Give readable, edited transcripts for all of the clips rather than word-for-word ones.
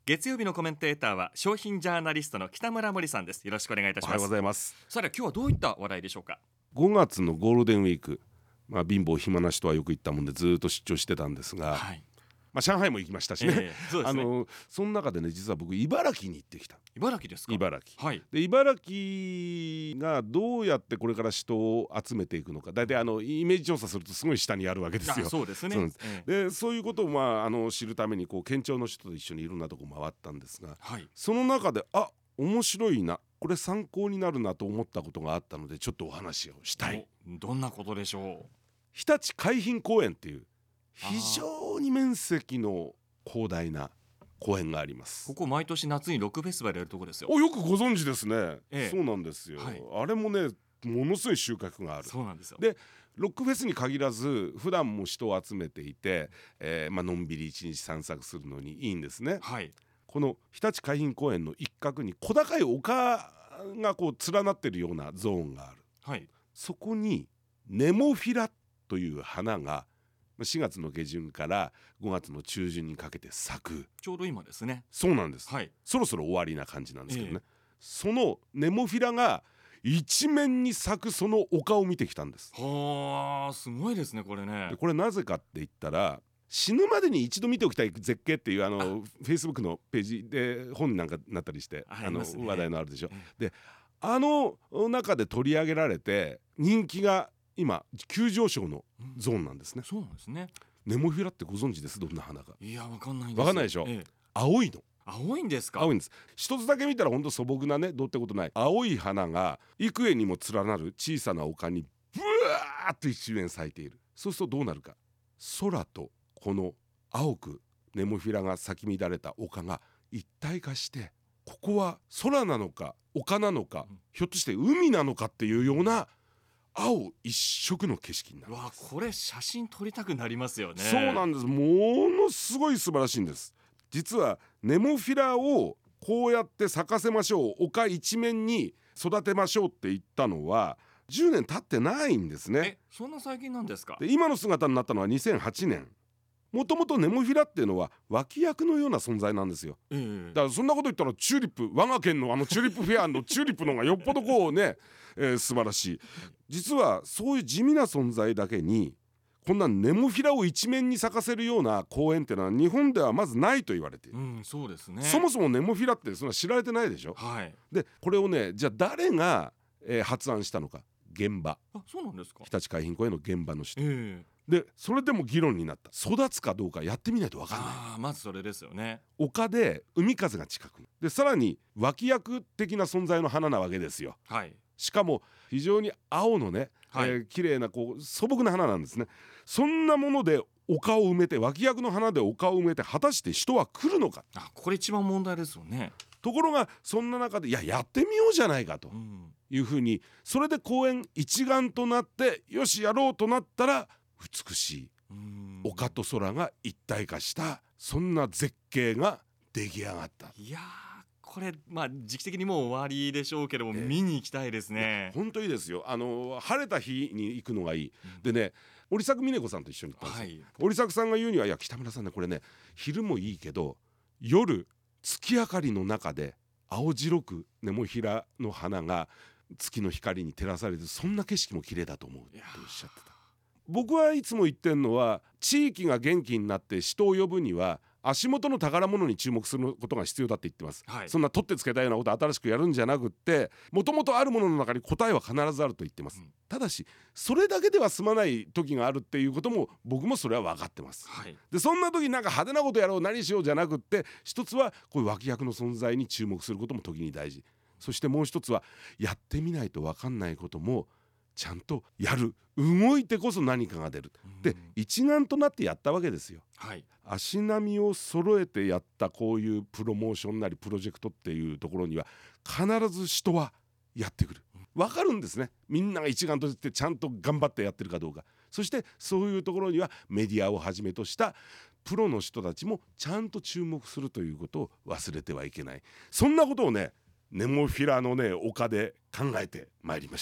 月曜日のコメンテーターは商品ジャーナリストの北村森さんです。よろしくお願いいたします。 おはようございます。 さて今日はどういった話題でしょうか。 5月のゴールデンウィーク、貧乏暇な人はよく言ったもんでずっと出張してたんですが、 はい、 上海も行きましたしね、 そうですね。 その中でね、実は僕茨城に行ってきた。 茨城ですか。 茨城、 はい、 で茨城がどうやってこれから人を集めていくのか、大体イメージ調査するとすごい下にあるわけですよ。 そうですね。 そういうことを知るために県庁の人と一緒にいろんなとこ回ったんですが、 はい、 その中で面白いな、これ参考になるなと思ったことがあったのでちょっとお話をしたい。 どんなことでしょう。 日立海浜公園っていう非常に面積の広大な公園があります。 ここ毎年夏にロックフェスティバルやるとこですよ。 よくご存知ですね。そうなんですよ、 はい、 あれもねものすごい収穫がある。 そうなんですよ。 でロックフェスに限らず普段も人を集めていて、のんびり一日散策するのにいいんですね。 はい、 この日立海浜公園の一角に小高い丘が連なっているようなゾーンがある。 はい、 そこにネモフィラという花が4月の下旬から5月の中旬にかけて咲く。 ちょうど今ですね。 そうなんです、 はい、 そろそろ終わりな感じなんですけどね、そのネモフィラが一面に咲くその丘を見てきたんです。 はあ、すごいですねこれね。 でこれなぜかって言ったら、死ぬまでに一度見ておきたい絶景っていうFacebook のページで本になんかなったりして話題のあるでしょ。で中で取り上げられて人気が今急上昇のゾーンなんですね。 そうなんですね。 ネモフィラってご存知です？どんな花か。 いや、わかんないです。 わかんないでしょ、青いの。 青いんですか。 青いんです。一つだけ見たら本当素朴なね、どうってことない青い花が幾重にも連なる小さな丘にブワーッと一面咲いている。そうするとどうなるか、空とこの青くネモフィラが咲き乱れた丘が一体化して、ここは空なのか丘なのか、ひょっとして海なのかっていうような青一色の景色になる。 わあ、これ写真撮りたくなりますよね。 そうなんです。ものすごい素晴らしいんです。実はネモフィラをこうやって咲かせましょう、丘一面に育てましょうって言ったのは10年経ってないんですね。 そんな最近なんですか。 で今の姿になったのは2008年。もともとネモフィラっていうのは脇役のような存在なんですよ。だからそんなこと言ったらチューリップ、我が県のチューリップフェアのチューリップの方がよっぽど素晴らしい。実はそういう地味な存在だけにこんなネモフィラを一面に咲かせるような公園っていうのは日本ではまずないと言われている。 そうですね。 そもそもネモフィラってそんな知られてないでしょ。 はい。 でこれをね、じゃあ誰が、発案したのか。現場。 そうなんですか。 日立海浜公園の現場の人、でそれでも議論になった。育つかどうかやってみないと分かんない。 まずそれですよね。 丘で海風が近くで、さらに脇役的な存在の花なわけですよ。 はい。 しかも非常に青のね、綺麗な素朴な花なんですね。そんなもので丘を埋めて、脇役の花で丘を埋めて果たして人は来るのか。 これ一番問題ですよね。 ところがそんな中でやってみようじゃないかというふうに、それで公園一丸となってよしやろうとなったら、美しい丘と空が一体化したそんな絶景が出来上がった。 いやー、これ時期的にもう終わりでしょうけども、見に行きたいですね。本当にいいですよ。晴れた日に行くのがいい。でね、織作峰子さんと一緒に行ったんですよ。織作さんが言うには、いや北村さんね、これね昼もいいけど夜月明かりの中で青白くネモフィラの花が月の光に照らされて、そんな景色も綺麗だと思うっておっしゃってた。僕はいつも言ってるのは、地域が元気になって人を呼ぶには足元の宝物に注目することが必要だって言ってます。そんな取ってつけたようなことを新しくやるんじゃなくって、もともとあるものの中に答えは必ずあると言ってます。ただしそれだけでは済まない時があるっていうことも僕もそれは分かってます。でそんな時なんか派手なことやろう何しようじゃなくって、一つはこういう脇役の存在に注目することも時に大事。そしてもう一つはやってみないと分かんないこともちゃんとやる。動いてこそ何かが出る。で一丸となってやったわけですよ。足並みを揃えてやったこういうプロモーションなりプロジェクトっていうところには必ず人はやってくる。分かるんですね。みんなが一丸としてちゃんと頑張ってやってるかどうか。そしてそういうところにはメディアをはじめとしたプロの人たちもちゃんと注目するということを忘れてはいけない。そんなことをね、ネモフィラのね丘で考えてまいりました。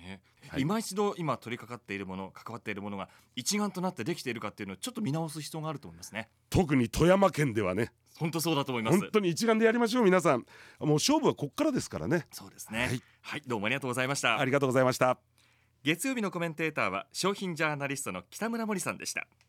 今一度今取り掛かっているもの、関わっているものが一丸となってできているかっていうのをちょっと見直す必要があると思いますね。 特に富山県ではね、 本当そうだと思います。 本当に一丸でやりましょう。皆さん、もう勝負はこっからですからね。 そうですね。はい、どうもありがとうございました。 ありがとうございました。 月曜日のコメンテーターは商品ジャーナリストの北村森さんでした。